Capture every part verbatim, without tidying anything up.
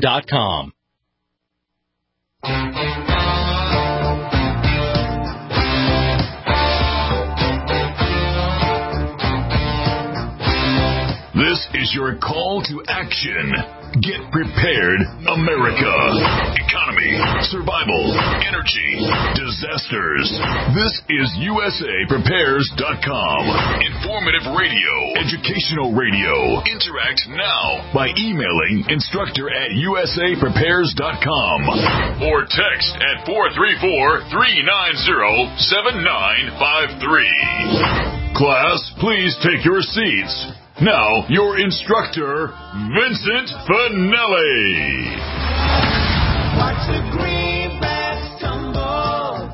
dot com. This is your call to action. Get prepared, America. Economy, survival, energy, disasters. This is U S A Prepares dot com. Informative radio, educational radio. Interact now by emailing instructor at U S A Prepares dot com or text at four three four, three nine zero, seven nine five three. Class, please take your seats. Now, your instructor, Vincent Finelli. Watch the greenbacks tumble.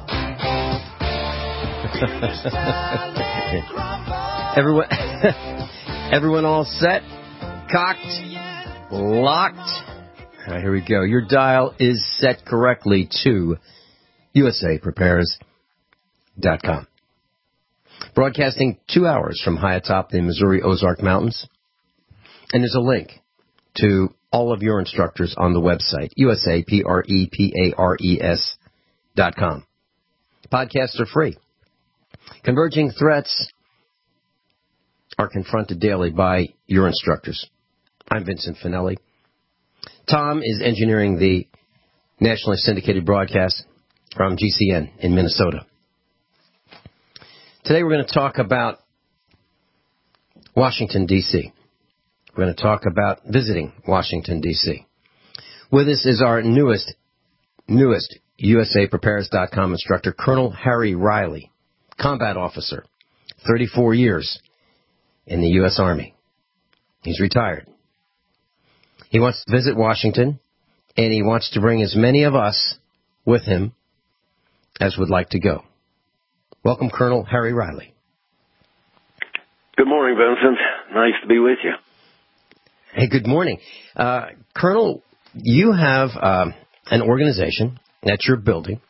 everyone, everyone all set, cocked, locked. All right, here we go. Your dial is set correctly to U S A Prepares dot com. Broadcasting two hours from high atop the Missouri Ozark Mountains. And there's a link to all of your instructors on the website, U S A P R E P A R E S dot com. Podcasts are free. Converging threats are confronted daily by your instructors. I'm Vincent Finelli. Tom is engineering the nationally syndicated broadcast from G C N in Minnesota. Today we're going to talk about Washington, D C We're going to talk about visiting Washington, D C With us is our newest, newest U S A Prepares dot com instructor, Colonel Harry Riley, combat officer, thirty-four years in the U S Army. He's retired. He wants to visit Washington, and he wants to bring as many of us with him as would like to go. Welcome, Colonel Harry Riley. Good morning, Vincent. Nice to be with you. Hey, good morning. Uh, Colonel, you have um, an organization that you're building,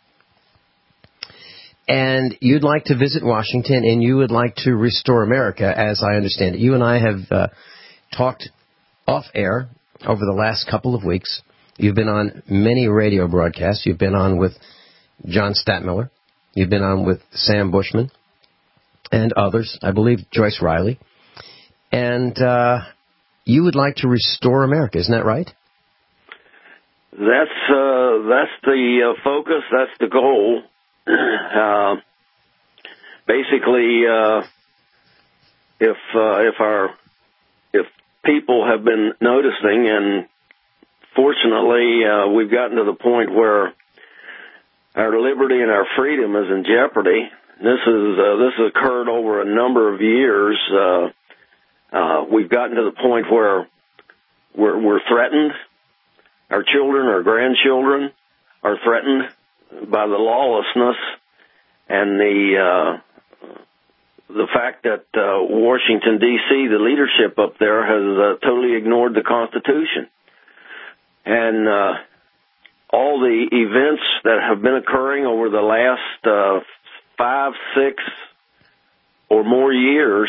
and you'd like to visit Washington, and you would like to restore America, as I understand it. You and I have uh, talked off air over the last couple of weeks. You've been on many radio broadcasts. You've been on with John Statmiller. You've been on with Sam Bushman and others, I believe Joyce Riley. And uh, you would like to restore America, isn't that right? That's uh, that's the uh, focus. That's the goal. Uh, basically, uh, if uh, if our if people have been noticing, and fortunately, uh, we've gotten to the point where our liberty and our freedom is in jeopardy. This is uh, this has occurred over a number of years. Uh, uh, we've gotten to the point where we're, we're threatened. Our children, our grandchildren, are threatened by the lawlessness and the uh, the fact that uh, Washington, D C, the leadership up there has uh, totally ignored the Constitution. And uh, all the events that have been occurring over the last uh, five, six, or more years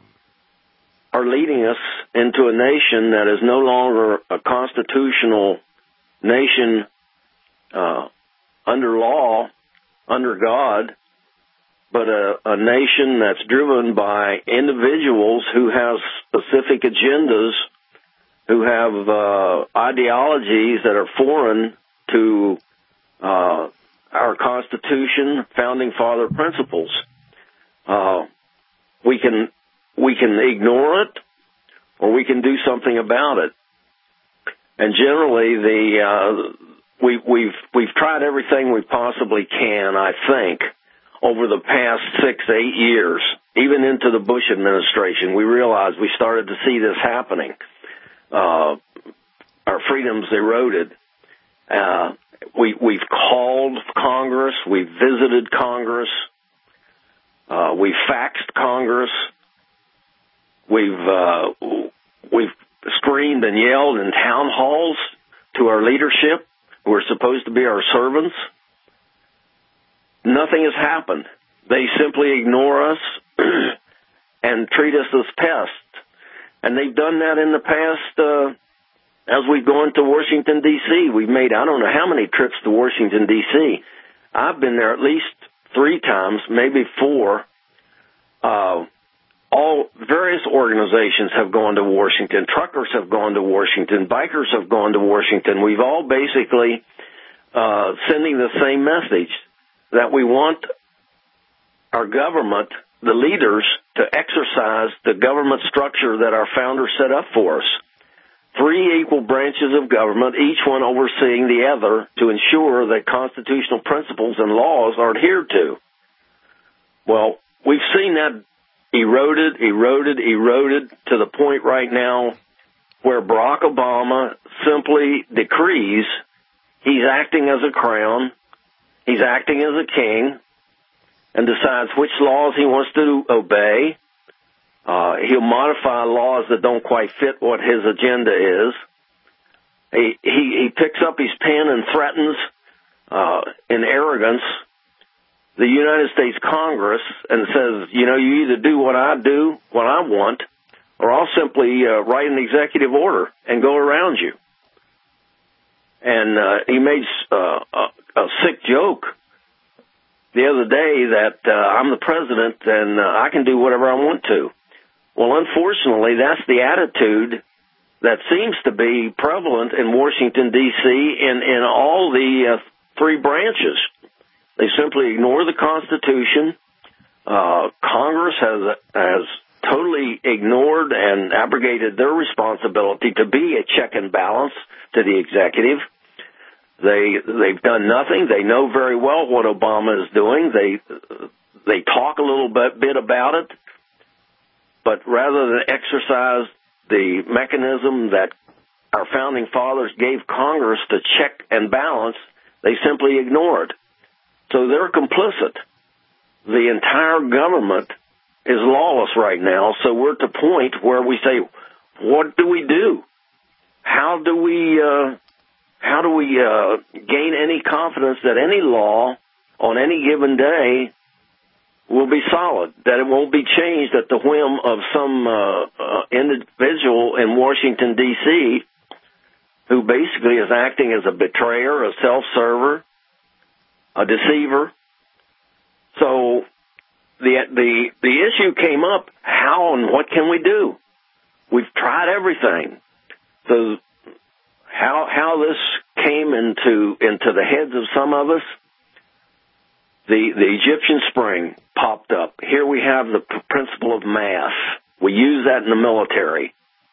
are leading us into a nation that is no longer a constitutional nation uh, under law, under God, but a, a nation that's driven by individuals who have specific agendas, who have uh, ideologies that are foreign to uh, our Constitution, Founding Father principles. Uh, we can we can ignore it, or we can do something about it. And generally, the uh, we, we've we've tried everything we possibly can, I think, over the past six, eight years, even into the Bush administration. We realized we started to see this happening. Uh, our freedoms eroded. Uh, we, we've called Congress. We've visited Congress. Uh, we've faxed Congress. We've uh, we've screamed and yelled in town halls to our leadership, who are supposed to be our servants. Nothing has happened. They simply ignore us and treat us as pests. And they've done that in the past uh, as we've gone to Washington, D C, we've made I don't know how many trips to Washington, D C. I've been there at least three times, maybe four. Uh, all various organizations have gone to Washington. Truckers have gone to Washington. Bikers have gone to Washington. We've all basically uh, sending the same message that we want our government, the leaders, to exercise the government structure that our founders set up for us. Three equal branches of government, each one overseeing the other to ensure that constitutional principles and laws are adhered to. Well, we've seen that eroded, eroded, eroded to the point right now where Barack Obama simply decrees he's acting as a crown, he's acting as a king, and decides which laws he wants to obey. Uh, he'll modify laws that don't quite fit what his agenda is. He, he, he picks up his pen and threatens, uh, in arrogance, the United States Congress and says, you know, you either do what I do, what I want, or I'll simply uh, write an executive order and go around you. And uh, he made uh, a, a sick joke the other day that uh, I'm the president and uh, I can do whatever I want to. Well, unfortunately, that's the attitude that seems to be prevalent in Washington, D C, in, in all the uh, three branches. They simply ignore the Constitution. Uh, Congress has has totally ignored and abrogated their responsibility to be a check and balance to the executive. They they've done nothing. They know very well what Obama is doing. They they talk a little bit, bit about it, but rather than exercise the mechanism that our founding fathers gave Congress to check and balance, they simply ignore it. So they're complicit. The entire government is lawless right now, so we're at the point where we say, what do we do? How do we uh, how do we uh, gain any confidence that any law on any given day will be solid, that it won't be changed at the whim of some uh, uh, individual in Washington, D C, who basically is acting as a betrayer, a self-server, a deceiver. So the the the issue came up, how and what can we do? We've tried everything. So how how this came into into the heads of some of us, the the Egyptian Spring popped up. Here we have the p- principle of mass. We use that in the military.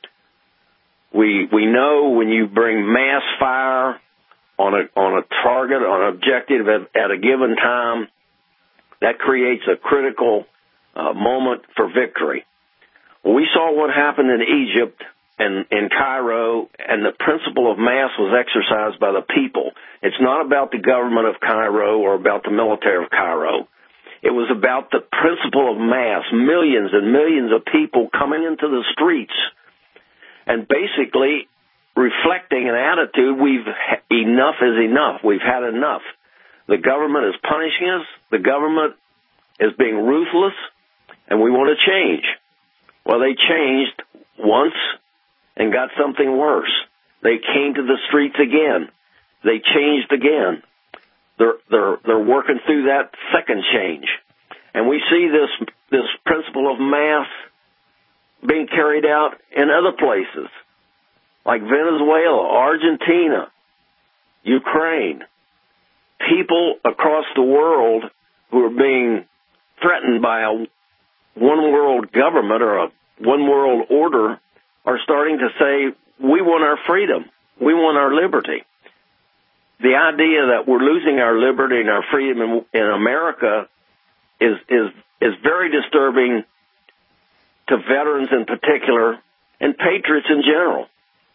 We we know when you bring mass fire on a on a target, on an objective at, at a given time, that creates a critical uh, moment for victory. Well, we saw what happened in Egypt and in Cairo, and the principle of mass was exercised by the people. It's not about the government of Cairo or about the military of Cairo. It was about the principle of mass, millions and millions of people coming into the streets and basically reflecting an attitude, we've enough is enough. We've had enough. The government is punishing us. The government is being ruthless, and we want to change. Well, they changed once and got something worse. They came to the streets again. They changed again. They're they're they're working through that second change, and we see this this principle of mass being carried out in other places, like Venezuela, Argentina, Ukraine. People across the world who are being threatened by a one-world government or a one-world order are starting to say, we want our freedom. We want our liberty. The idea that we're losing our liberty and our freedom in, in America is, is, is very disturbing to veterans in particular and patriots in general.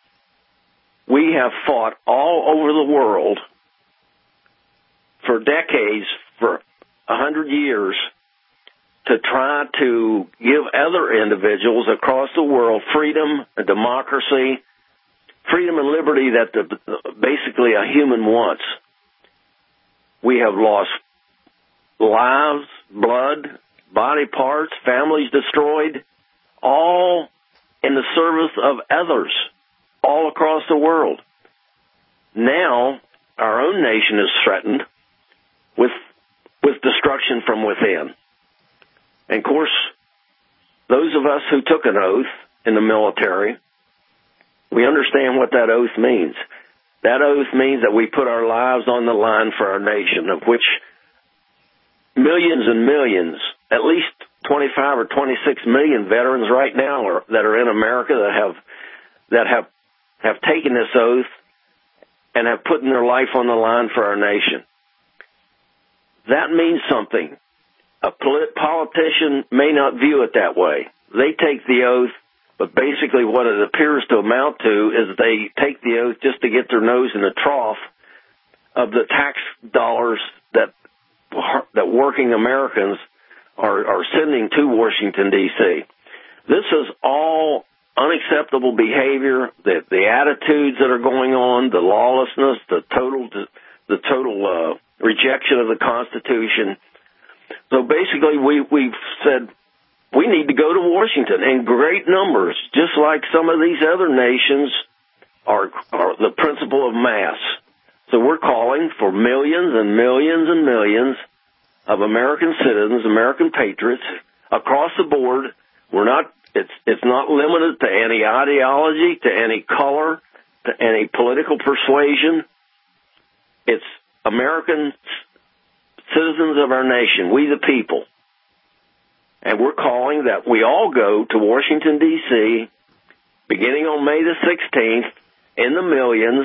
We have fought all over the world for decades, for a hundred years, to try to give other individuals across the world freedom and democracy, freedom and liberty that the, basically a human wants. We have lost lives, blood, body parts, families destroyed, all in the service of others, all across the world. Now, our own nation is threatened with with destruction from within. And, of course, those of us who took an oath in the military, we understand what that oath means. That oath means that we put our lives on the line for our nation, of which millions and millions, at least twenty-five or twenty-six million veterans right now are, that are in America that have that have have taken this oath and have put their life on the line for our nation. That means something. A polit- politician may not view it that way. They take the oath, but basically what it appears to amount to is they take the oath just to get their nose in the trough of the tax dollars that that working Americans are, are sending to Washington, D C This is all unacceptable behavior, the, the attitudes that are going on, the lawlessness, the total the total uh, rejection of the Constitution. So basically we, we've said we need to go to Washington in great numbers, just like some of these other nations are, are the principle of mass. So we're calling for millions and millions and millions of American citizens, American patriots, across the board. We're not, it's, it's not limited to any ideology, to any color, to any political persuasion. It's American citizens of our nation, we the people. And we're calling that we all go to Washington, D C, beginning on May the sixteenth, in the millions,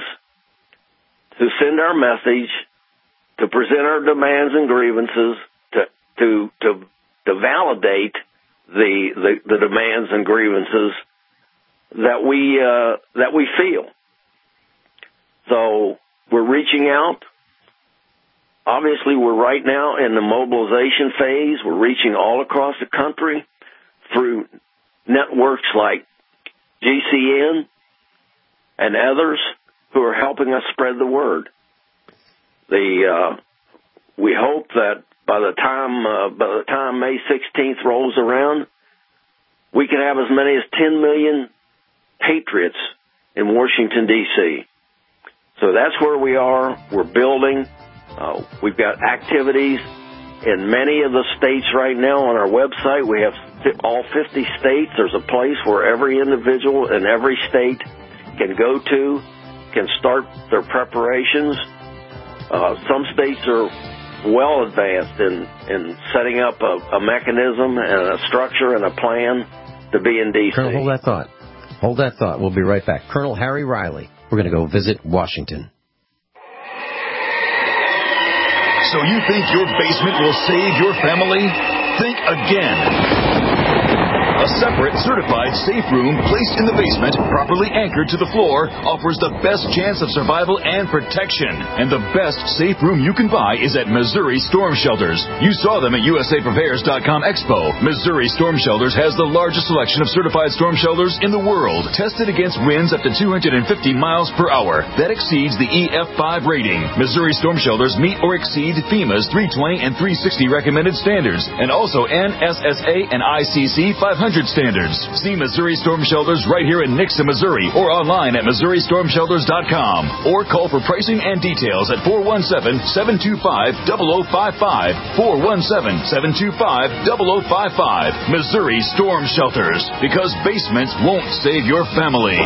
to send our message, to present our demands and grievances, to to to, to validate the, the the demands and grievances that we uh, that we feel. So we're reaching out. Obviously, we're right now in the mobilization phase. We're reaching all across the country through networks like G C N and others who are helping us spread the word. The uh, we hope that by the time uh, by the time May sixteenth rolls around, we can have as many as ten million patriots in Washington, D C So that's where we are. We're building. Uh, we've got activities in many of the states right now on our website. We have all fifty states. There's a place where every individual in every state can go to, can start their preparations. Uh, some states are well advanced in, in setting up a, a mechanism and a structure and a plan to be in D C Colonel, hold that thought. Hold that thought. We'll be right back. Colonel Harry Riley. We're going to go visit Washington. So you think your basement will save your family? Think again. A separate, certified safe room placed in the basement, properly anchored to the floor, offers the best chance of survival and protection. And the best safe room you can buy is at Missouri Storm Shelters. You saw them at U S A Prepares dot com Expo. Missouri Storm Shelters has the largest selection of certified storm shelters in the world, tested against winds up to two hundred fifty miles per hour. That exceeds the E F five rating. Missouri Storm Shelters meet or exceed FEMA's three twenty and three sixty recommended standards, and also N S S A and I C C five hundred standards. See Missouri Storm Shelters right here in Nixa, Missouri, or online at Missouri Storm Shelters dot com, or call for pricing and details at four one seven, seven two five, zero zero five five, four one seven, seven two five, zero zero five five. Missouri Storm Shelters, because basements won't save your family.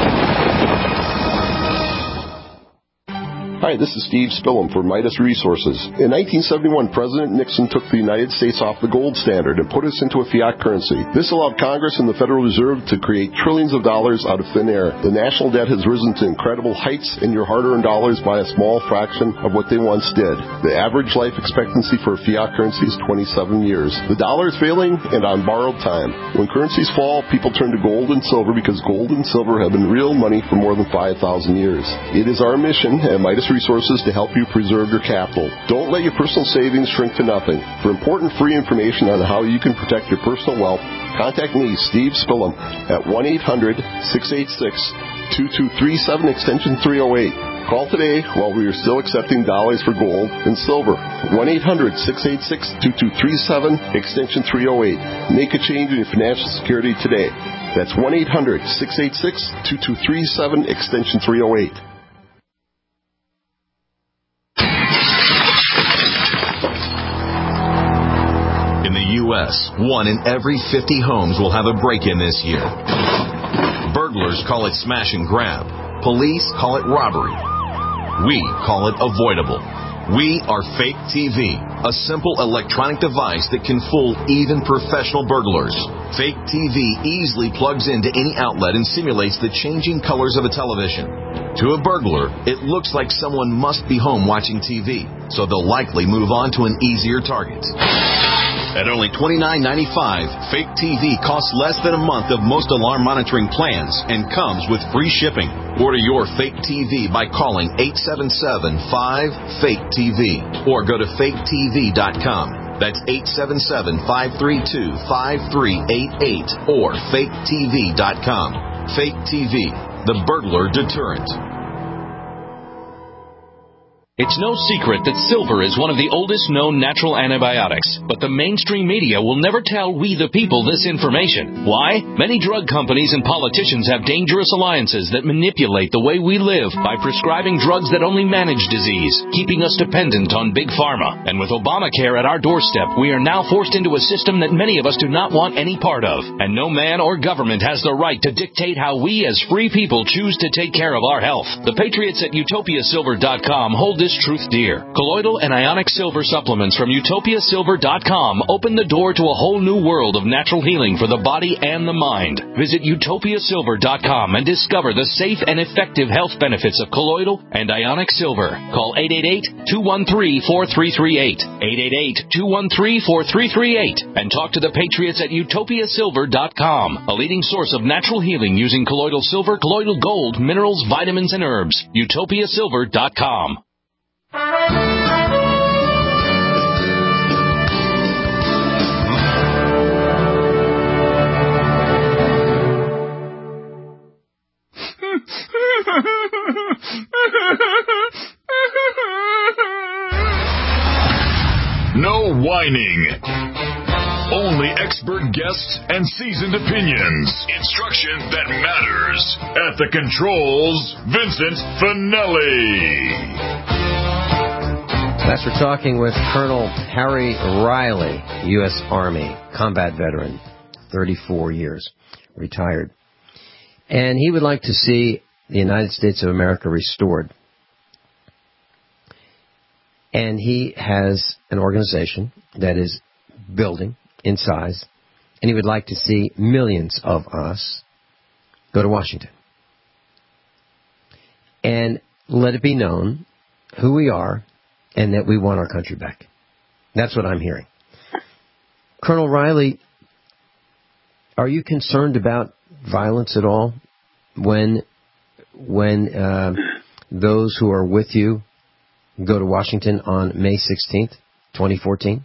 Hi, this is Steve Spillum for Midas Resources. In nineteen seventy-one, President Nixon took the United States off the gold standard and put us into a fiat currency. This allowed Congress and the Federal Reserve to create trillions of dollars out of thin air. The national debt has risen to incredible heights, and your hard-earned dollars buy a small fraction of what they once did. The average life expectancy for a fiat currency is twenty-seven years. The dollar is failing and on borrowed time. When currencies fall, people turn to gold and silver because gold and silver have been real money for more than five thousand years. It is our mission at Midas Resources to help you preserve your capital. Don't let your personal savings shrink to nothing. For important free information on how you can protect your personal wealth, contact me, Steve Spillum, at one eight hundred, six eight six, two two three seven, extension three oh eight. Call today while we are still accepting dollars for gold and silver. one eight hundred, six eight six, two two three seven, extension three oh eight. Make a change in your financial security today. That's one eight hundred six eight six two two three seven, extension three oh eight. In the U S, one in every fifty homes will have a break-in this year. Burglars call it smash and grab. Police call it robbery. We call it avoidable. We are Fake T V, a simple electronic device that can fool even professional burglars. Fake T V easily plugs into any outlet and simulates the changing colors of a television. To a burglar, it looks like someone must be home watching T V, so they'll likely move on to an easier target. At only twenty-nine ninety-five, Fake T V costs less than a month of most alarm monitoring plans and comes with free shipping. Order your Fake T V by calling eight seven seven, five, fake T V or go to fake T V dot com. That's eight seven seven, five three two, five three eight eight or fake T V dot com. Fake T V, the burglar deterrent. It's no secret that silver is one of the oldest known natural antibiotics, but the mainstream media will never tell we the people this information. Why? Many drug companies and politicians have dangerous alliances that manipulate the way we live by prescribing drugs that only manage disease, keeping us dependent on big pharma. And with Obamacare at our doorstep, we are now forced into a system that many of us do not want any part of. And no man or government has the right to dictate how we as free people choose to take care of our health. The patriots at utopia silver dot com hold this truth dear. Colloidal and ionic silver supplements from utopia silver dot com open the door to a whole new world of natural healing for the body and the mind. Visit utopia silver dot com and discover the safe and effective health benefits of colloidal and ionic silver. Call eight eight eight, two one three, four three three eight, eight eight eight, two one three, four three three eight, and talk to the patriots at utopia silver dot com, a leading source of natural healing using colloidal silver, colloidal gold, minerals, vitamins, and herbs. utopia silver dot com. No whining. Only expert guests and seasoned opinions. Instruction that matters. At the controls, Vincent Finelli. That's we're talking with Colonel Harry Riley, U S Army combat veteran, thirty-four years, retired. And he would like to see the United States of America restored. And he has an organization that is building in size, and he would like to see millions of us go to Washington. And let it be known who we are and that we want our country back. That's what I'm hearing. Colonel Riley, are you concerned about violence at all when when uh, those who are with you go to Washington on May sixteenth, twenty fourteen?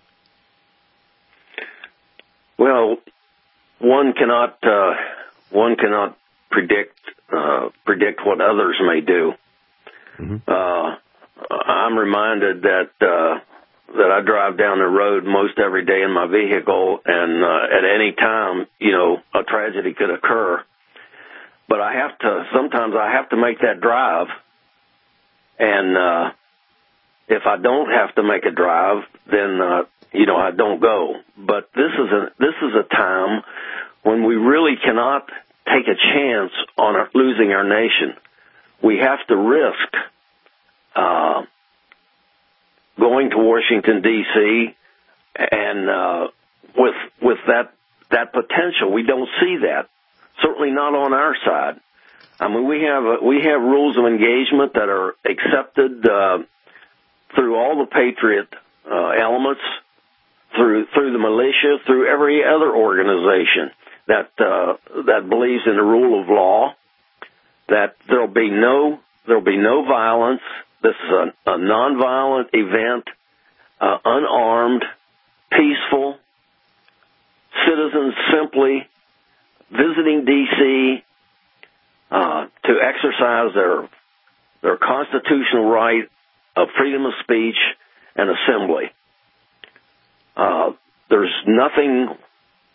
Well, one cannot uh, one cannot predict uh, predict what others may do. Mm-hmm. Uh, I'm reminded that uh, that I drive down the road most every day in my vehicle, and uh, at any time, you know, a tragedy could occur. But I have to sometimes I have to make that drive, and uh, if I don't have to make a drive, then uh, you know I don't go. But this is a this is a time when we really cannot take a chance on our, losing our nation. We have to risk uh, going to Washington D C and uh, with with that that potential, we don't see that. Certainly not on our side. I mean, we have a, we have rules of engagement that are accepted uh, through all the Patriot uh, elements, through through the militia, through every other organization that uh, that believes in the rule of law. That there'll be no there'll be no violence. This is a, a nonviolent event, uh, unarmed, peaceful. Citizens simply visiting D C uh, to exercise their their constitutional right of freedom of speech and assembly. Uh, there's nothing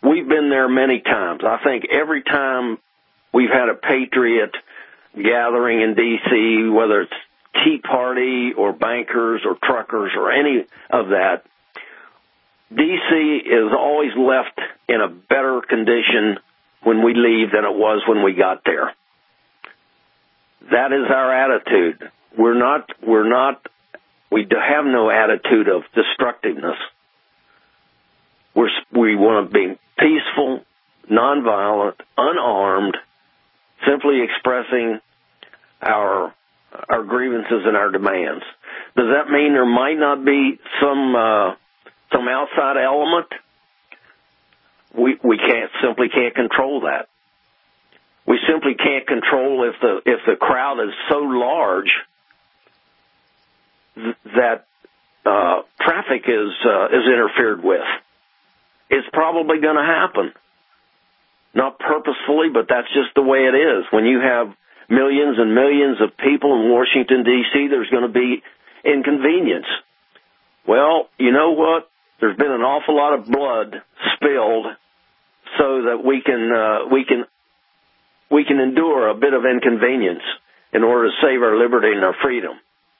we've been there many times. I think every time we've had a Patriot gathering in D C, whether it's Tea Party or bankers or truckers or any of that, D C is always left in a better condition when we leave than it was when we got there. That is our attitude. We're not, we're not, we have no attitude of destructiveness. We're, we want to be peaceful, nonviolent, unarmed, simply expressing our our grievances and our demands. Does that mean there might not be some uh, some outside element? We we can't simply can't control that. We simply can't control if the if the crowd is so large th- that uh, traffic is uh, is interfered with. It's probably going to happen. Not purposefully, but that's just the way it is. When you have millions and millions of people in Washington, D C, there's going to be inconvenience. Well, you know what? There's been an awful lot of blood spilled so that we can uh, we can we can endure a bit of inconvenience in order to save our liberty and our freedom.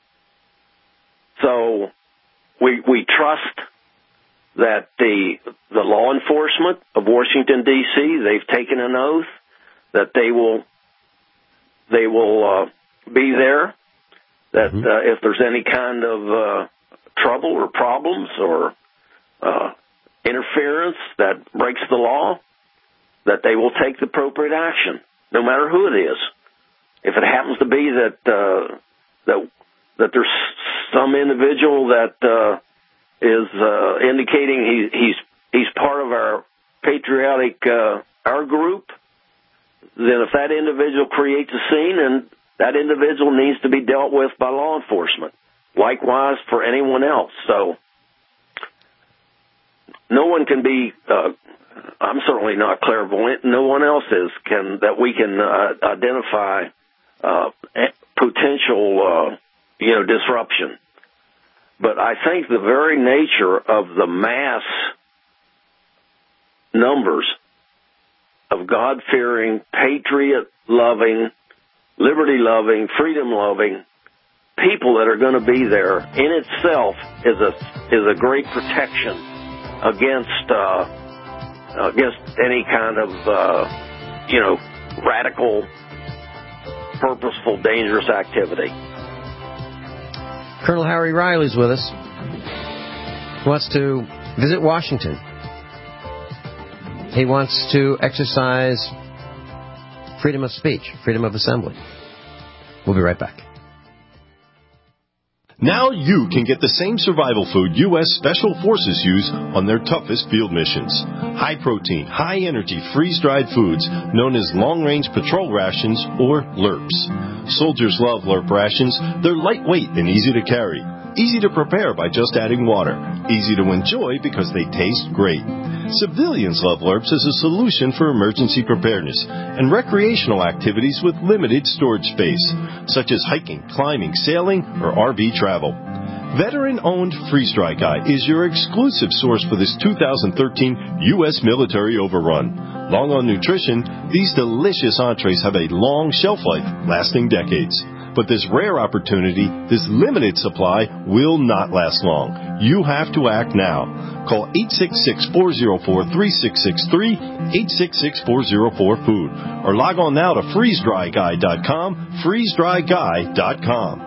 So we we trust that the the law enforcement of Washington, D C, they've taken an oath that they will they will uh, be there, that uh, if there's any kind of uh, trouble or problems or uh, interference that breaks the law, that they will take the appropriate action, no matter who it is. If it happens to be that uh, that that there's some individual that uh, is uh, indicating he, he's he's part of our patriotic uh, our group, then if that individual creates a scene, and that individual needs to be dealt with by law enforcement. Likewise for anyone else. So no one can be. Uh, I'm certainly not clairvoyant. No one else is can that we can uh, identify uh, potential uh, you know disruption. But I think the very nature of the mass numbers of God-fearing, patriot-loving, liberty-loving, freedom-loving people that are going to be there in itself is a is a great protection against uh, against any kind of uh, you know radical, purposeful, dangerous activity. Colonel Harry Riley's with us. He wants to visit Washington. He wants to exercise freedom of speech, freedom of assembly. We'll be right back. Now you can get the same survival food U S Special Forces use on their toughest field missions. High-protein, high-energy, freeze-dried foods known as long-range patrol rations, or L R Ps. Soldiers love L R P rations. They're lightweight and easy to carry. Easy to prepare by just adding water. Easy to enjoy because they taste great. Civilians love L R Ps as a solution for emergency preparedness and recreational activities with limited storage space, such as hiking, climbing, sailing, or R V travel. Veteran-owned Freeze Dry Guy is your exclusive source for this two thousand thirteen U S military overrun. Long on nutrition, these delicious entrees have a long shelf life, lasting decades. But this rare opportunity, this limited supply, will not last long. You have to act now. Call eight six six, four zero four, three six six three, eight six six, four zero four, food, or log on now to freeze dry guy dot com, freeze dry guy dot com.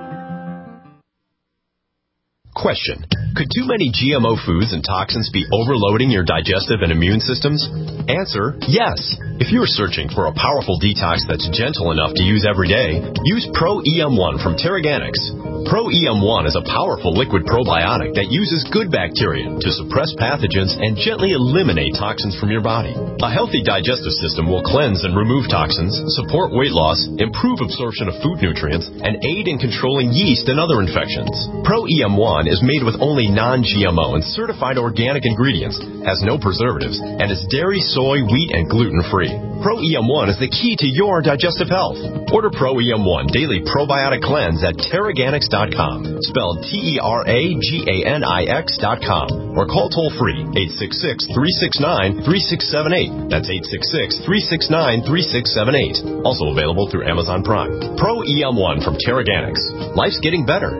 Question. Could too many G M O foods and toxins be overloading your digestive and immune systems? Answer, yes. If you're searching for a powerful detox that's gentle enough to use every day, use Pro E M one from Terraganics. Pro E M one is a powerful liquid probiotic that uses good bacteria to suppress pathogens and gently eliminate toxins from your body. A healthy digestive system will cleanse and remove toxins, support weight loss, improve absorption of food nutrients, and aid in controlling yeast and other infections. Pro E M one is made with only non-G M O and certified organic ingredients, has no preservatives, and is dairy, soy, wheat, and gluten-free. free. Pro E M one is the key to your digestive health. Order Pro E M one Daily Probiotic Cleanse at Terraganics dot com, spelled T E R A G A N I X dot com, or call toll-free eight six six, three six nine, three six seven eight. That's eight six six, three six nine, three six seven eight. Also available through Amazon Prime. Pro E M one from Terraganics. Life's getting better.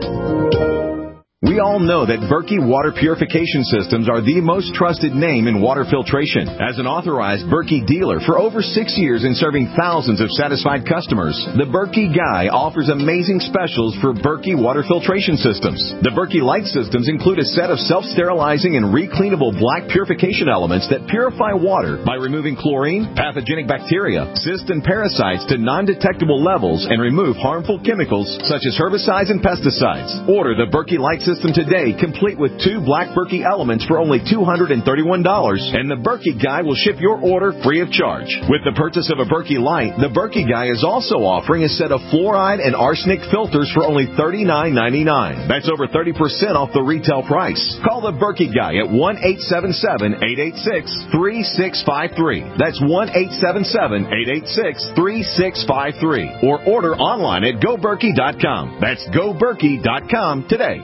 We all know that Berkey Water Purification Systems are the most trusted name in water filtration. As an authorized Berkey dealer for over six years and serving thousands of satisfied customers, the Berkey Guy offers amazing specials for Berkey Water Filtration Systems. The Berkey Light Systems include a set of self-sterilizing and recleanable black purification elements that purify water by removing chlorine, pathogenic bacteria, cysts, and parasites to non-detectable levels and remove harmful chemicals such as herbicides and pesticides. Order the Berkey Light System today, complete with two black Berkey elements for only two hundred thirty-one dollars, and the Berkey Guy will ship your order free of charge. With the purchase of a Berkey Light, the Berkey Guy is also offering a set of fluoride and arsenic filters for only thirty-nine ninety-nine. That's over thirty percent off the retail price. Call the Berkey Guy at one eight seven seven, eight eight six, three six five three. That's one eight seven seven, eight eight six, three six five three. Or order online at go berkey dot com. That's go berkey dot com today.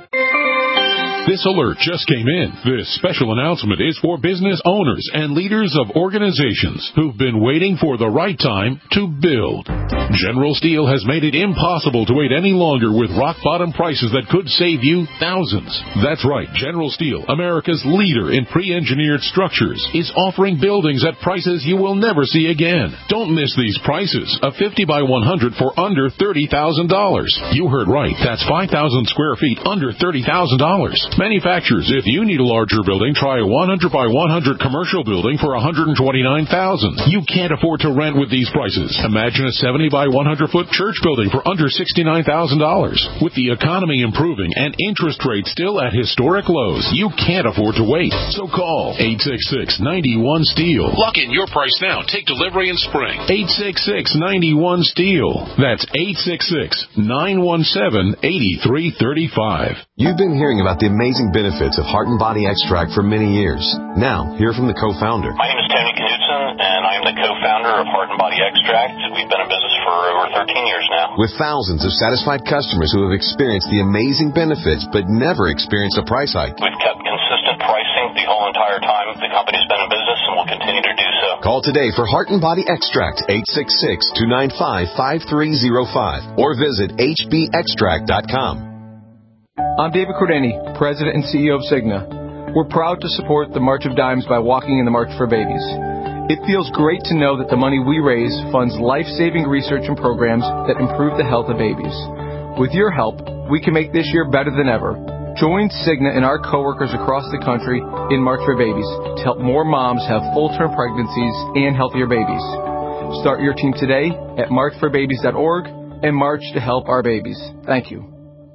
This alert just came in. This special announcement is for business owners and leaders of organizations who've been waiting for the right time to build. General Steel has made it impossible to wait any longer with rock-bottom prices that could save you thousands. That's right. General Steel, America's leader in pre-engineered structures, is offering buildings at prices you will never see again. Don't miss these prices. A fifty by one hundred for under thirty thousand dollars. You heard right. That's five thousand square feet under thirty thousand dollars. Manufacturers, if you need a larger building, try a one hundred by one hundred commercial building for one hundred twenty-nine thousand dollars. You can't afford to rent with these prices. Imagine a seventy by one hundred foot church building for under sixty-nine thousand dollars. With the economy improving and interest rates still at historic lows, you can't afford to wait. So call eight six six, nine one, STEEL. Lock in your price now. Take delivery in spring. eight six six, nine one, STEEL. That's eight six six, nine one seven, eight three three five. You've been hearing about the amazing benefits of Heart and Body Extract for many years. Now, hear from the co-founder. My name is Tony Knudsen, and I am the co-founder of Heart and Body Extract. We've been in business for over thirteen years now. With thousands of satisfied customers who have experienced the amazing benefits but never experienced a price hike. We've kept consistent pricing the whole entire time the company's been in business, and will continue to do so. Call today for Heart and Body Extract, eight six six, two nine five, five three zero five, or visit h b extract dot com. I'm David Cordani, President and C E O of Cigna. We're proud to support the March of Dimes by walking in the March for Babies. It feels great to know that the money we raise funds life-saving research and programs that improve the health of babies. With your help, we can make this year better than ever. Join Cigna and our coworkers across the country in March for Babies to help more moms have full-term pregnancies and healthier babies. Start your team today at march for babies dot org and march to help our babies. Thank you.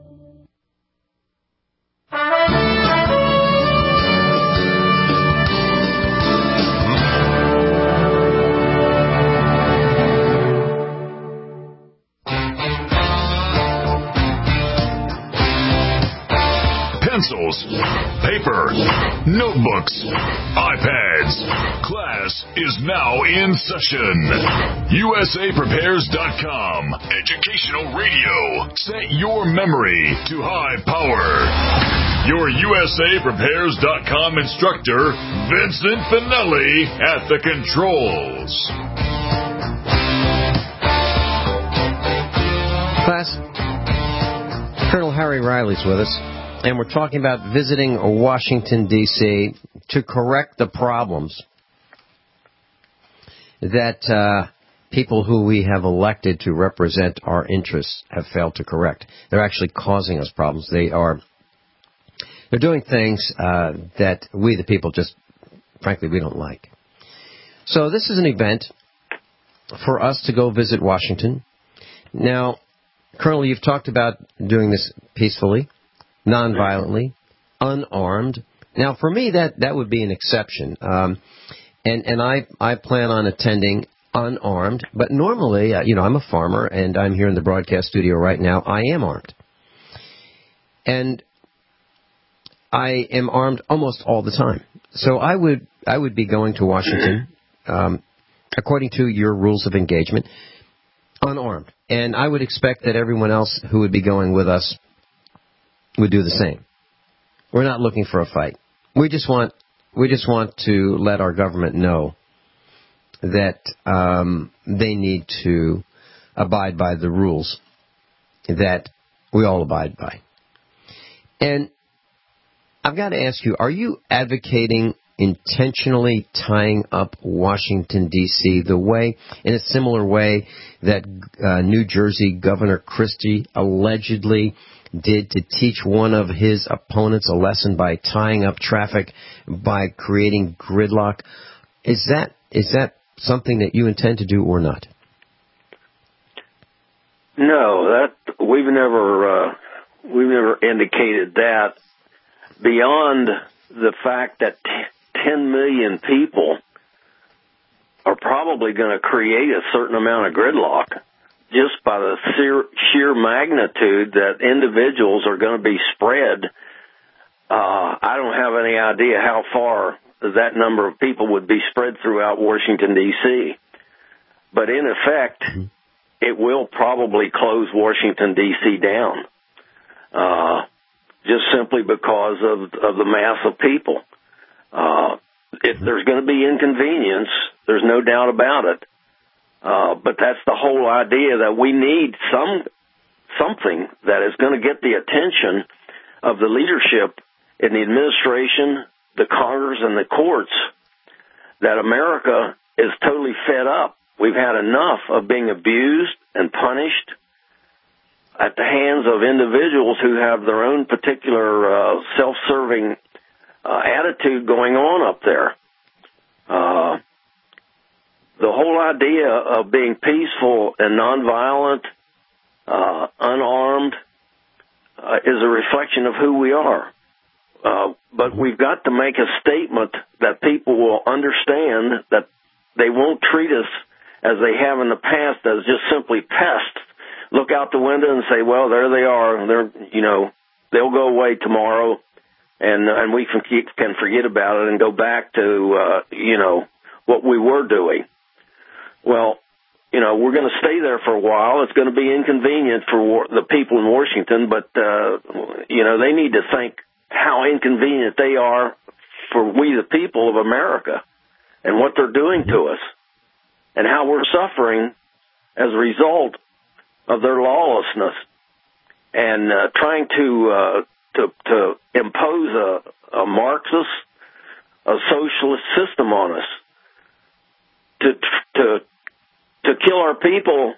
Pencils, paper, notebooks, iPads. Class is now in session. U S A Prepares dot com. Educational radio. Set your memory to high power. Your U S A Prepares dot com instructor, Vincent Finelli, at the controls. Class, Colonel Harry Riley's with us. And we're talking about visiting Washington, D C to correct the problems that uh, people who we have elected to represent our interests have failed to correct. They're actually causing us problems. They are they're doing things uh, that we, the people, just, frankly, we don't like. So this is an event for us to go visit Washington. Now, Colonel, you've talked about doing this peacefully, non-violently, unarmed. Now, for me, that, that would be an exception. Um, and and I, I plan on attending unarmed. But normally, uh, you know, I'm a farmer, and I'm here in the broadcast studio right now. I am armed. And I am armed almost all the time. So I would I would be going to Washington um, according to your rules of engagement, unarmed. And I would expect that everyone else who would be going with us would do the same. We're not looking for a fight. We just want we just want to let our government know that um, they need to abide by the rules that we all abide by. And I've got to ask you, are you advocating intentionally tying up Washington, D C the way, in a similar way that uh, New Jersey Governor Christie allegedly did to teach one of his opponents a lesson by tying up traffic, by creating gridlock? Is that is that something that you intend to do or not? No, that we've never uh, we've never indicated that. Beyond the fact that ten million people are probably going to create a certain amount of gridlock just by the sheer, sheer magnitude that individuals are going to be spread. Uh, I don't have any idea how far that number of people would be spread throughout Washington, D C But in effect, it will probably close Washington, D C down, uh, just simply because of, of the mass of people. Uh, if there's going to be inconvenience, there's no doubt about it. Uh, but that's the whole idea, that we need some something that is going to get the attention of the leadership in the administration, the Congress, and the courts, that America is totally fed up. We've had enough of being abused and punished at the hands of individuals who have their own particular uh, self-serving uh, attitude going on up there. Uh, the whole idea of being peaceful and nonviolent, uh, unarmed, uh, is a reflection of who we are. Uh, but we've got to make a statement that people will understand that they won't treat us as they have in the past as just simply pests. Look out the window and say, well, there they are. They're, you know, they'll go away tomorrow, and and we can keep, can forget about it and go back to, uh, you know, what we were doing. Well, you know, we're going to stay there for a while. It's going to be inconvenient for war- the people in Washington, but, uh, you know, they need to think how inconvenient they are for we, the people of America, and what they're doing to us, and how we're suffering as a result of their lawlessness, and uh, trying to, uh, to to impose a, a Marxist, a socialist system on us, to to to kill our people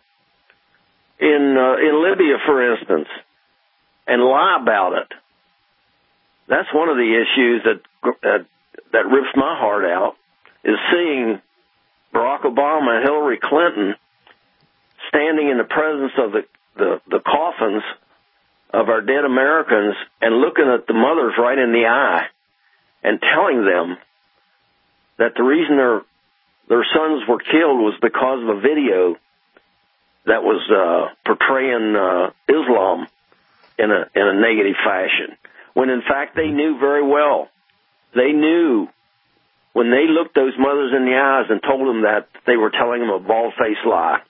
in uh, in Libya, for instance, and lie about it. That's one of the issues that uh, that rips my heart out, is seeing Barack Obama and Hillary Clinton standing in the presence of the, the, the coffins of our dead Americans and looking at the mothers right in the eye and telling them that the reason their their sons were killed was because of a video that was uh, portraying uh, Islam in a in a negative fashion, when in fact they knew very well. They knew when they looked those mothers in the eyes and told them that, they were telling them a bald-faced lie.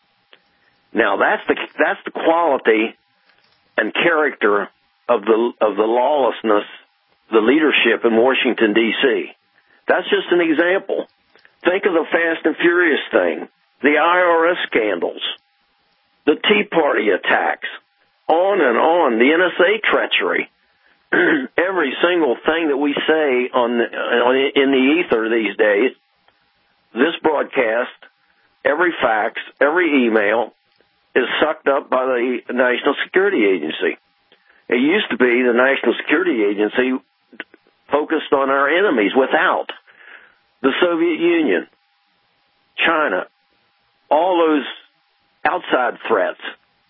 Now that's the that's the quality and character of the of the lawlessness, the leadership in Washington, D C That's just an example. Think of the Fast and Furious thing, the I R S scandals, the Tea Party attacks, on and on, the N S A treachery. Every single thing that we say on, the, on in the ether these days, this broadcast, every fax, every email is sucked up by the National Security Agency. It used to be the National Security Agency focused on our enemies without the Soviet Union, China, all those outside threats.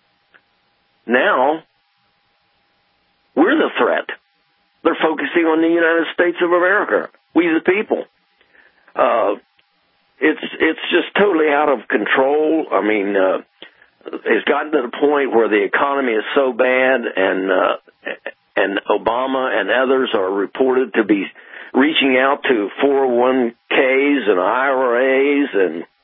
Now, we're the threat. They're focusing on the United States of America, we the people. Uh, it's it's just totally out of control. I mean, uh, it's gotten to the point where the economy is so bad, and uh, and Obama and others are reported to be reaching out to four oh one k's and I R As and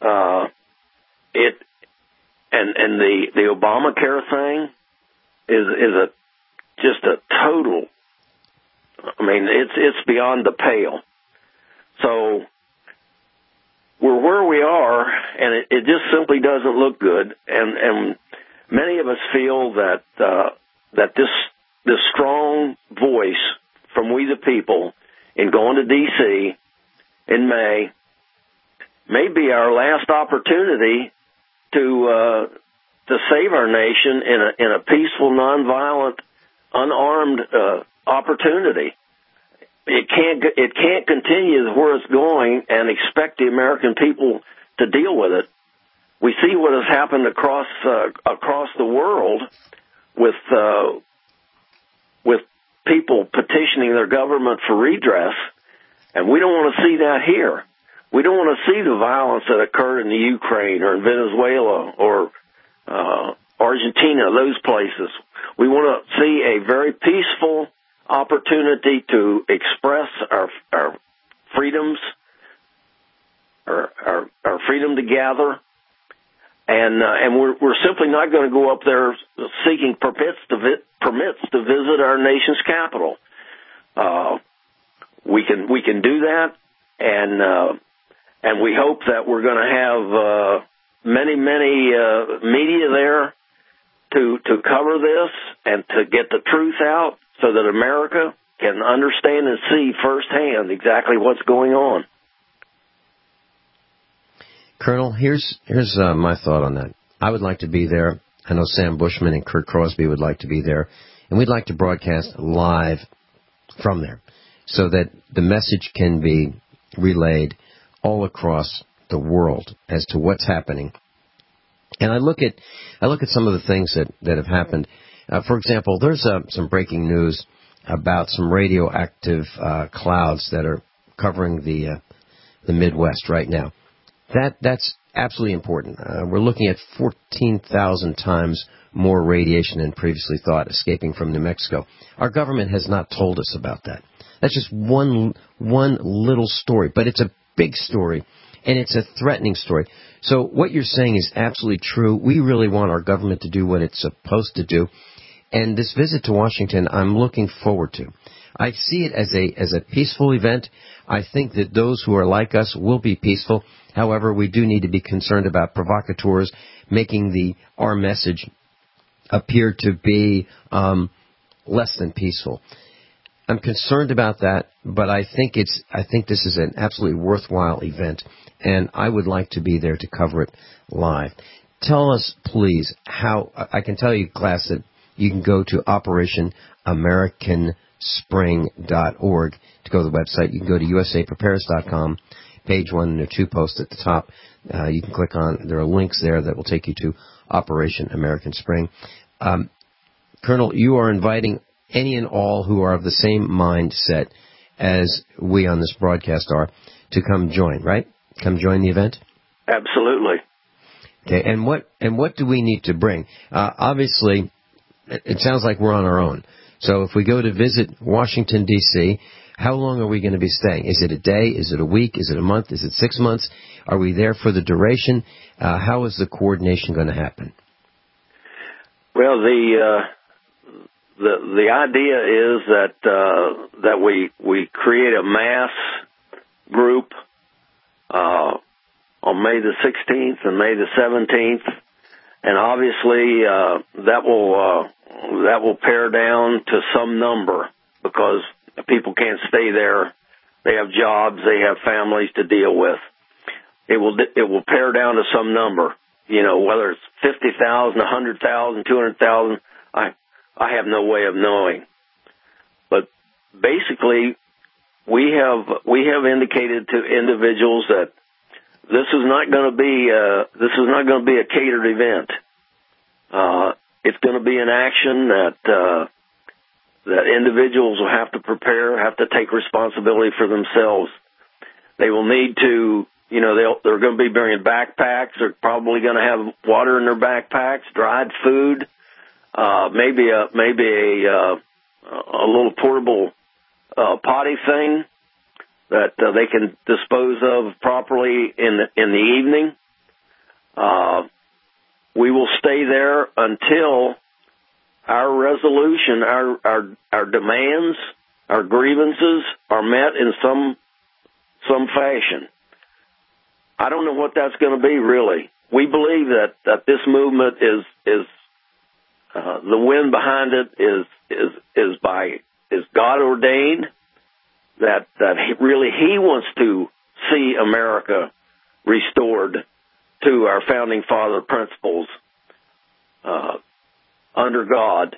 uh, it and and the the Obamacare thing is is a just a total. I mean, it's it's beyond the pale. So we're where we are, and it, it just simply doesn't look good. And and many of us feel that uh, that this this strong voice from we the people in going to D C in May may be our last opportunity to uh, to save our nation in a in a peaceful, nonviolent, unarmed uh, opportunity. It can't it can't continue where it's going and expect the American people to deal with it. We see what has happened across uh, across the world with uh, with people petitioning their government for redress, and we don't want to see that here. We don't want to see the violence that occurred in the Ukraine or in Venezuela or uh, Argentina, those places. We want to see a very peaceful opportunity to express our our freedoms, our our, our freedom to gather, and uh, and we're we're simply not going to go up there seeking permits to vi- permits to visit our nation's capital. Uh, we can we can do that, and uh, and we hope that we're going to have uh, many many uh, media there to to cover this and to get the truth out, so that America can understand and see firsthand exactly what's going on. Colonel, here's here's uh, my thought on that. I would like to be there. I know Sam Bushman and Kurt Crosby would like to be there, and we'd like to broadcast live from there so that the message can be relayed all across the world as to what's happening. And I look at I look at some of the things that, that have happened. Uh, for example, there's uh, some breaking news about some radioactive uh, clouds that are covering the uh, the Midwest right now. That that's absolutely important. Uh, we're looking at fourteen thousand times more radiation than previously thought escaping from New Mexico. Our government has not told us about that. That's just one one little story, but it's a big story, and it's a threatening story. So what you're saying is absolutely true. We really want our government to do what it's supposed to do. And this visit to Washington, I'm looking forward to. I see it as a as a peaceful event. I think that those who are like us will be peaceful. However, we do need to be concerned about provocateurs making the our message appear to be um, less than peaceful. I'm concerned about that, but I think it's I think this is an absolutely worthwhile event, and I would like to be there to cover it live. Tell us, please, how I can tell you, class, that you can go to Operation American Spring dot org to go to the website. You can go to U S A Prepares dot com, page one, and there are two posts at the top. Uh, you can click on, there are links there that will take you to Operation American Spring. Um, Colonel, you are inviting any and all who are of the same mindset as we on this broadcast are to come join, right? Come join the event? Absolutely. Okay, and what and what do we need to bring? Uh, obviously, it sounds like we're on our own. So if we go to visit Washington, D C, how long are we going to be staying? Is it a day? Is it a week? Is it a month? Is it six months? Are we there for the duration? Uh, how is the coordination going to happen? Well, the uh, the the idea is that uh, that we we create a mass group uh, on May the sixteenth and May the seventeenth, and obviously uh, that will uh, that will pare down to some number because people can't stay there. They have jobs, they have families to deal with. It will it will pare down to some number. You know, whether it's fifty thousand, one hundred thousand, two hundred thousand, I I have no way of knowing. But basically, we have we have indicated to individuals that this is not going to be uh, this is not going to be a catered event. Uh, it's going to be an action that uh, that individuals will have to prepare, have to take responsibility for themselves. They will need to, you know, they'll, they're going to be bringing backpacks. They're probably going to have water in their backpacks, dried food, uh, maybe a maybe a uh, a little portable uh, potty thing that uh, they can dispose of properly in the, in the evening Uh, we will stay there until our resolution, our, our, our demands, our grievances are met in some, some fashion. I don't know what that's going to be, really. We believe that, that this movement is, is, uh, the wind behind it is, is, is by, is God ordained, that, that he, really he wants to see America restored to our founding father principles, uh, under God.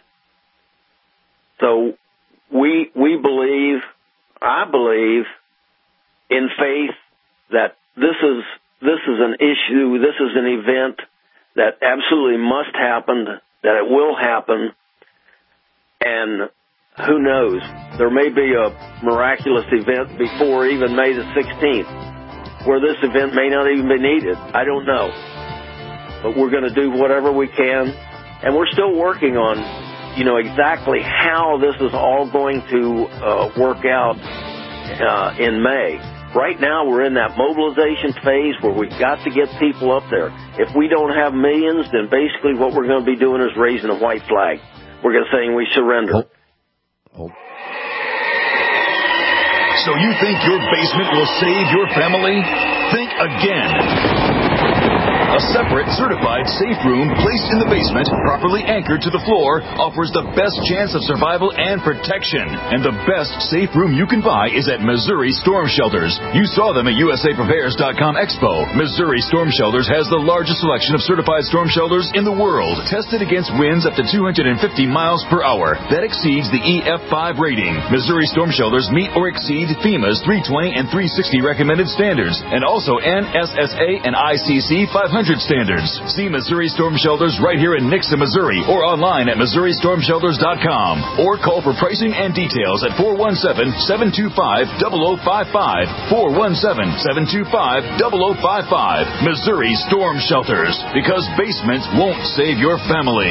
So we, we believe, I believe in faith that this is, this is an issue, this is an event that absolutely must happen, that it will happen, and who knows, there may be a miraculous event before even May the sixteenth, where this event may not even be needed. I don't know. But we're going to do whatever we can, and we're still working on, you know, exactly how this is all going to uh, work out uh, in May. Right now, we're in that mobilization phase where we've got to get people up there. If we don't have millions, then basically what we're going to be doing is raising a white flag. We're going to say we surrender. Oh. So you think your basement will save your family? Think again. A separate, certified safe room placed in the basement, properly anchored to the floor, offers the best chance of survival and protection. And the best safe room you can buy is at Missouri Storm Shelters. You saw them at U S A Prepares dot com Expo. Missouri Storm Shelters has the largest selection of certified storm shelters in the world, tested against winds up to two hundred fifty miles per hour. That exceeds the E F five rating. Missouri Storm Shelters meet or exceed FEMA's three twenty and three sixty recommended standards, and also N S S A and I C C five hundred standards. See Missouri Storm Shelters right here in Nixa, Missouri, or online at Missouri Storm Shelters dot com, or call for pricing and details at four one seven, seven two five, zero zero five five, four one seven, seven two five, zero zero five five. Missouri Storm Shelters, because basements won't save your family.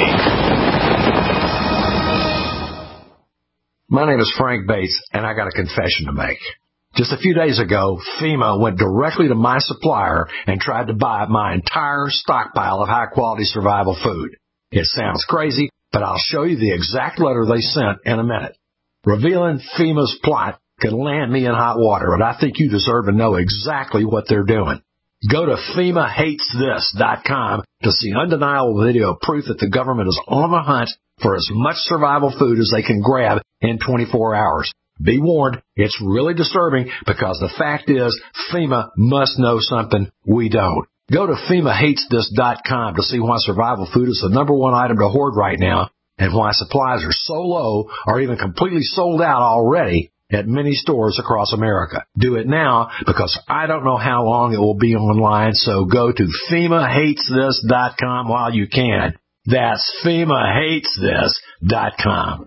My name is Frank Bates, and I got a confession to make. Just a few days ago, FEMA went directly to my supplier and tried to buy my entire stockpile of high-quality survival food. It sounds crazy, but I'll show you the exact letter they sent in a minute. Revealing FEMA's plot could land me in hot water, but I think you deserve to know exactly what they're doing. Go to FEMA hates this dot com to see undeniable video proof that the government is on the hunt for as much survival food as they can grab in twenty-four hours. Be warned, it's really disturbing because the fact is FEMA must know something we don't. Go to FEMA hates this dot com to see why survival food is the number one item to hoard right now and why supplies are so low or even completely sold out already at many stores across America. Do it now because I don't know how long it will be online, so go to FEMA hates this dot com while you can. That's FEMA hates this dot com.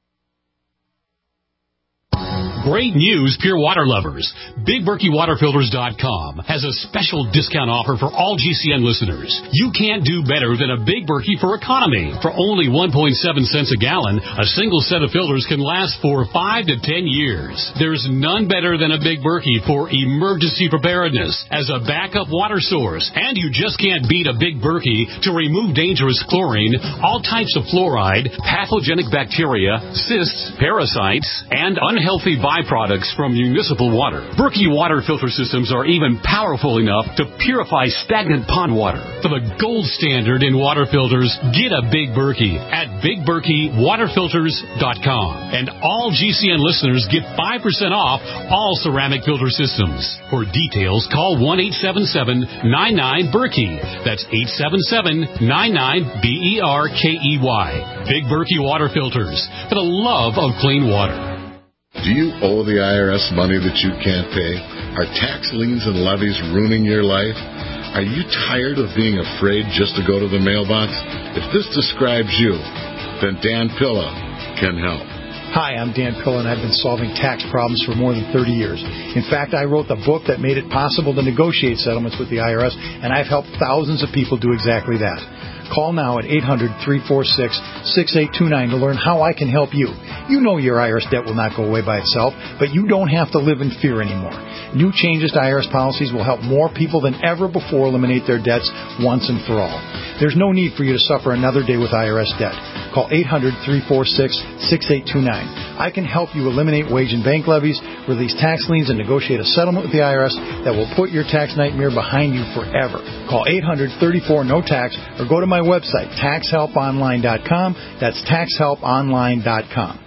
Great news, Pure Water lovers. Big Berkey Water Filters dot com has a special discount offer for all G C N listeners. You can't do better than a Big Berkey for economy. For only one point seven cents a gallon, a single set of filters can last for five to ten years. There's none better than a Big Berkey for emergency preparedness as a backup water source. And you just can't beat a Big Berkey to remove dangerous chlorine, all types of fluoride, pathogenic bacteria, cysts, parasites, and unhealthy byproducts from municipal water. Berkey water filter systems are even powerful enough to purify stagnant pond water. For the gold standard in water filters, get a Big Berkey at Big Berkey Water Filters dot com. And all G C N listeners get five percent off all ceramic filter systems. For details, call one eight seven seven, nine nine, Berkey. That's eight seven seven, nine nine, B E R K E Y. Big Berkey Water Filters, for the love of clean water. Do you owe the I R S money that you can't pay? Are tax liens and levies ruining your life? Are you tired of being afraid just to go to the mailbox? If this describes you, then Dan Pilla can help. Hi, I'm Dan Pilla, and I've been solving tax problems for more than thirty years. In fact, I wrote the book that made it possible to negotiate settlements with the I R S, and I've helped thousands of people do exactly that. Call now at eight hundred, three four six, six eight two nine to learn how I can help you. You know your I R S debt will not go away by itself, but you don't have to live in fear anymore. New changes to I R S policies will help more people than ever before eliminate their debts once and for all. There's no need for you to suffer another day with I R S debt. Call eight hundred, three four six, six eight two nine. I can help you eliminate wage and bank levies, release tax liens, and negotiate a settlement with the I R S that will put your tax nightmare behind you forever. Call eight hundred, thirty-four, no tax or go to my website, tax help online dot com. That's tax help online dot com.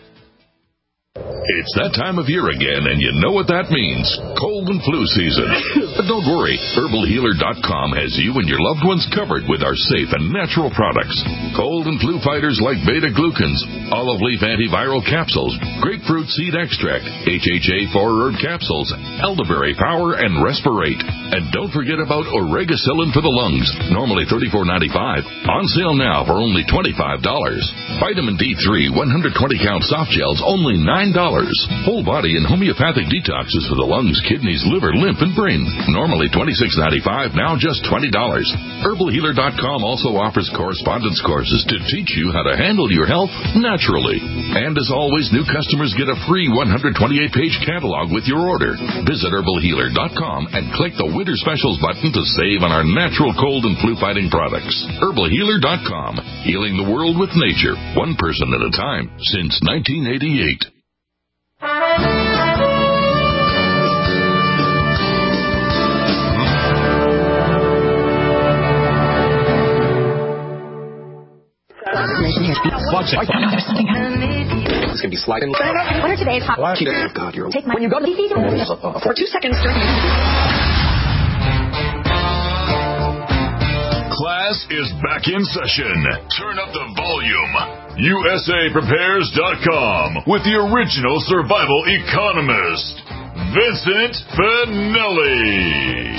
It's that time of year again, and you know what that means. Cold and flu season. But don't worry. Herbal Healer dot com has you and your loved ones covered with our safe and natural products. Cold and flu fighters like beta-glucans, olive leaf antiviral capsules, grapefruit seed extract, H H A four herb capsules, elderberry power, and respirate. And don't forget about Oregacillin for the lungs, normally thirty-four ninety-five. On sale now for only twenty-five dollars. Vitamin D three one hundred twenty count soft gels, only nine dollars. Whole body and homeopathic detoxes for the lungs, kidneys, liver, lymph, and brain. Normally twenty-six ninety-five, now just twenty dollars. Herbal Healer dot com also offers correspondence courses to teach you how to handle your health naturally. And as always, new customers get a free one hundred twenty-eight page catalog with your order. Visit Herbal Healer dot com and click the Winter Specials button to save on our natural cold and flu fighting products. Herbal Healer dot com, healing the world with nature, one person at a time, since nineteen eighty-eight. It's going to be sliding. What are today's hot? Oh, God, you're... Take my... When you go to the... For two seconds during... Class is back in session. Turn up the volume. U S A Prepares dot com with the original survival economist, Vincent Finelli.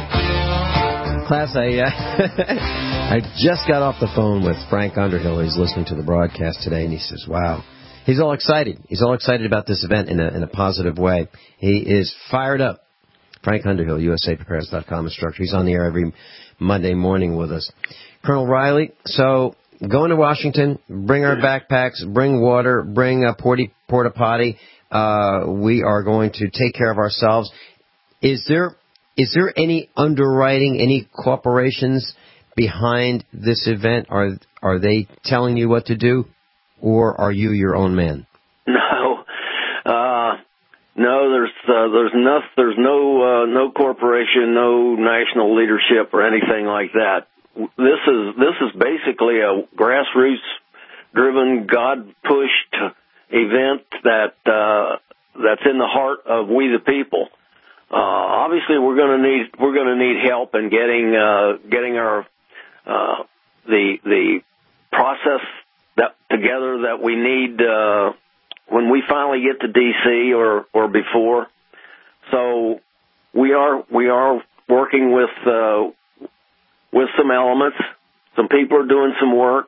Class, I uh, I just got off the phone with Frank Underhill. He's listening to the broadcast today, and he says, wow. He's all excited. He's all excited about this event in a, in a positive way. He is fired up. Frank Underhill, U S A Prepares dot com instructor. He's on the air every Monday morning with us. Colonel Riley, so going to Washington, bring our backpacks, bring water, bring a porta, porta potty. Uh, we are going to take care of ourselves. Is there is there any underwriting, any corporations behind this event? Are are they telling you what to do, or are you your own man? No, uh, no. There's uh, there's no there's no uh, no corporation, no national leadership or anything like that. This is this is basically a grassroots-driven, God-pushed event that uh, that's in the heart of we the people. Uh, obviously, we're going to need we're going to need help in getting uh, getting our uh, the the process that together that we need uh, when we finally get to D C or or before. So we are we are working with. Uh, with some elements. Some people are doing some work,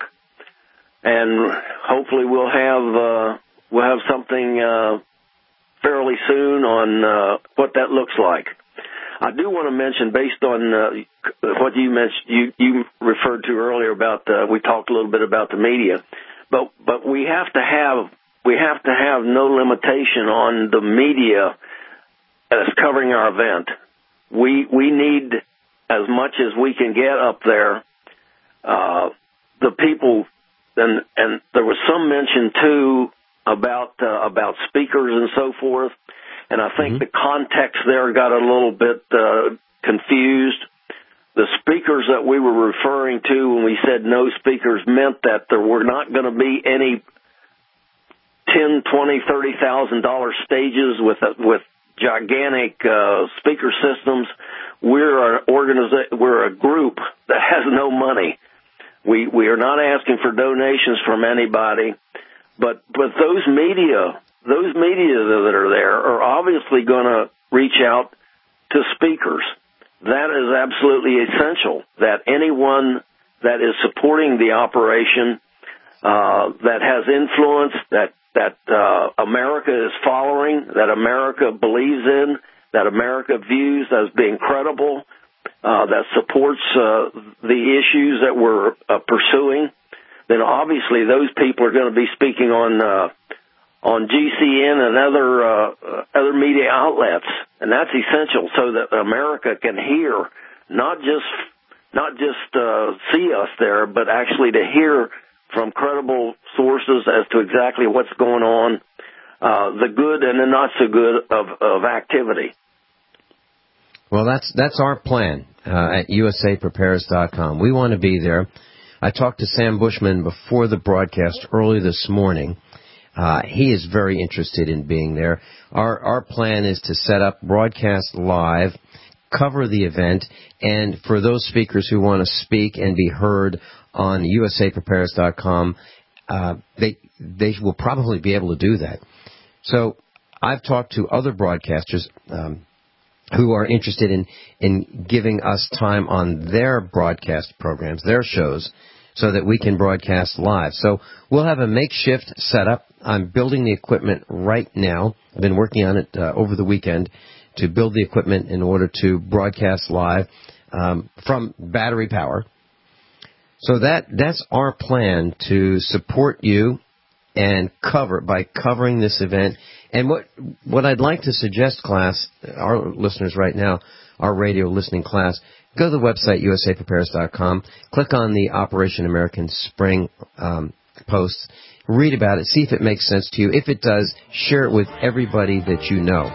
and hopefully we'll have uh, we'll have something uh, fairly soon on uh, what that looks like. I do want to mention, based on uh, what you mentioned, you, you referred to earlier about uh, we talked a little bit about the media, but but we have to have we have to have no limitation on the media that's covering our event. We we need as much as we can get up there. Uh, the people, and and there was some mention too about uh, about speakers and so forth, and I think mm-hmm. the context there got a little bit uh, confused. The speakers that we were referring to when we said no speakers meant that there were not going to be any ten, twenty, thirty thousand dollar stages with a, with gigantic uh, speaker systems. We're an organiza- We're a group that has no money. We we are not asking for donations from anybody, but but those media those media that are there are obviously going to reach out to speakers. That is absolutely essential. That anyone that is supporting the operation, uh, that has influence, that that uh, America is following, that America believes in, that America views as being credible, uh, that supports uh, the issues that we're uh, pursuing, then obviously those people are going to be speaking on uh, on G C N and other uh, other media outlets, and that's essential so that America can hear, not just not just uh, see us there, but actually to hear from credible sources as to exactly what's going on, uh, the good and the not so good of, of activity. Well, that's that's our plan uh, at U S A prepares dot com. We want to be there. I talked to Sam Bushman before the broadcast early this morning. Uh, he is very interested in being there. Our our plan is to set up broadcast live, cover the event, and for those speakers who want to speak and be heard on U S A prepares dot com, uh, they they will probably be able to do that. So I've talked to other broadcasters um, who are interested in, in giving us time on their broadcast programs, their shows, so that we can broadcast live. So we'll have a makeshift setup. I'm building the equipment right now. I've been working on it uh, over the weekend to build the equipment in order to broadcast live um, from battery power. So that that's our plan to support you and cover by covering this event. And what what I'd like to suggest, class, our listeners right now, our radio listening class, go to the website U S A prepares dot com, click on the Operation American Spring um, posts, read about it, see if it makes sense to you. If it does, share it with everybody that you know.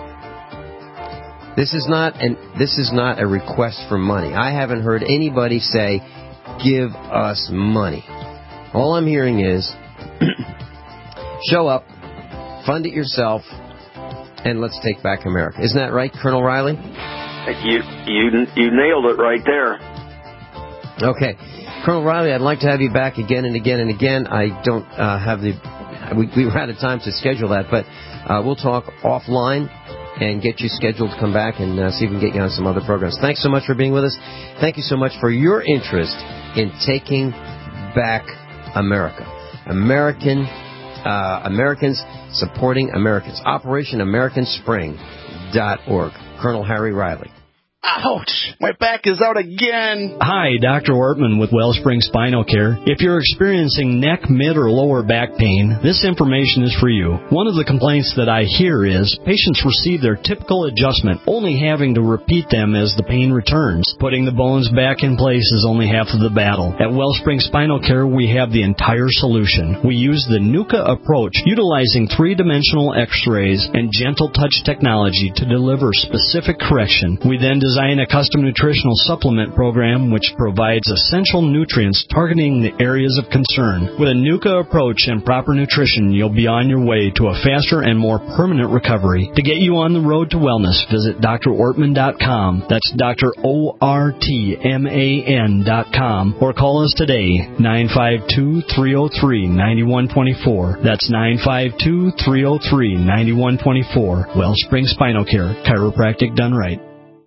This is not an this is not a request for money. I haven't heard anybody say, "Give us money." All I'm hearing is, show up, fund it yourself, and let's take back America. Isn't that right, Colonel Riley? You you you nailed it right there. Okay. Colonel Riley, I'd like to have you back again and again and again. I don't uh, have the... We, we were out of time to schedule that, but uh, we'll talk offline and get you scheduled to come back and uh, see if we can get you on some other programs. Thanks so much for being with us. Thank you so much for your interest in taking back America. American uh, Americans supporting Americans. Operation American Spring dot org. Colonel Harry Riley. Ouch! My back is out again! Hi, Doctor Ortman with Wellspring Spinal Care. If you're experiencing neck, mid, or lower back pain, this information is for you. One of the complaints that I hear is patients receive their typical adjustment, only having to repeat them as the pain returns. Putting the bones back in place is only half of the battle. At Wellspring Spinal Care, we have the entire solution. We use the NUCA approach, utilizing three-dimensional x-rays and gentle touch technology to deliver specific correction. We then design a custom nutritional supplement program which provides essential nutrients targeting the areas of concern. With a NUCA approach and proper nutrition, you'll be on your way to a faster and more permanent recovery. To get you on the road to wellness, visit D R ortman dot com. That's Doctor O R T M A N dot com. Or call us today, nine five two, three oh three, nine one two four. That's nine five two, three oh three, nine one two four. Wellspring Spinal Care, chiropractic done right.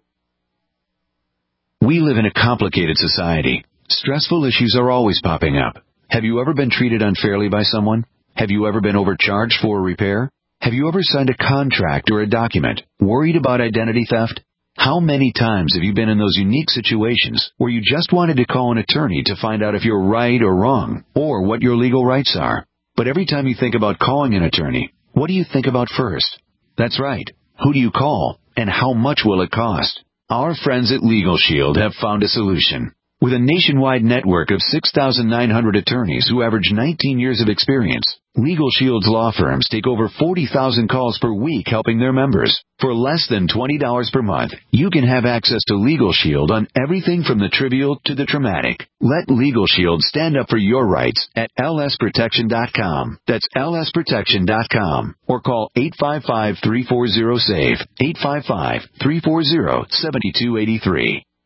We live in a complicated society. Stressful issues are always popping up. Have you ever been treated unfairly by someone? Have you ever been overcharged for a repair? Have you ever signed a contract or a document worried about identity theft? How many times have you been in those unique situations where you just wanted to call an attorney to find out if you're right or wrong, or what your legal rights are? But every time you think about calling an attorney, what do you think about first? That's right. Who do you call, and how much will it cost? Our friends at Legal Shield have found a solution. With a nationwide network of six thousand nine hundred attorneys who average nineteen years of experience, Legal Shield's law firms take over forty thousand calls per week helping their members. For less than twenty dollars per month, you can have access to Legal Shield on everything from the trivial to the traumatic. Let Legal Shield stand up for your rights at L S protection dot com. That's L S protection dot com. Or call eight five five, three four zero, S A V E, eight five five, three four zero, seven two eight three.